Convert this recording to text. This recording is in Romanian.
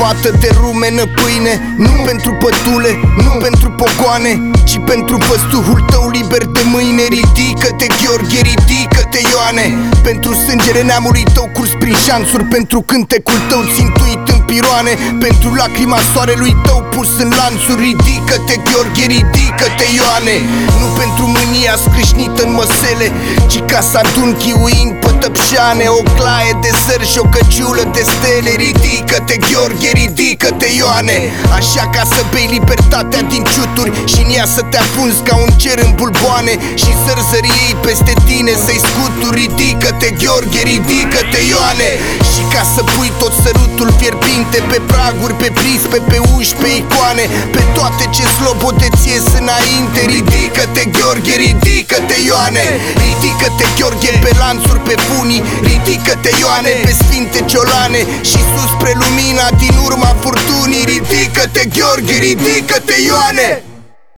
jumătate de rumenă pâine. Nu pentru pătule, nu pentru pogoane, ci pentru păstuhul tău liber de mâine. Ridică-te, Gheorghe, ridică-te, Ioane, pentru sângele neamului tău curs prin șanțuri, pentru cântecul tău țintuit în piroane, pentru lacrima soarelui tău pus în lanțuri. Ridică-te, Gheorghe, ridică-te, Ioane, nu pentru mânia scrâșnită în măsele, ci ca să adun chiuind pe tăpșane o claie de zări și o căciulă de stele. Ridică-te, Gheorghe, ridică-te, Ioane, așa ca să bei libertatea din ciuturi și în ea să te apunzi ca un cer în bulboane și zărzăriei peste tine să-i scuturi. Ridică-te, Gheorghe, ridică-te, Ioane, și ca să pui tot sărutul fierbinte pe praguri, pe prispe, pe uși, pe icoane, pe toate ce slobodeți ies înainte. Ridică-te, Gheorghe, ridică-te, Ioane, ridică-te, Gheorghe, pe lanțuri, pe funii. Ridică-te, Ioane, pe sfinte ciolane și sus spre lumina din urma furtunii. Ridică-te, Gheorghe, ridică-te, Ioane.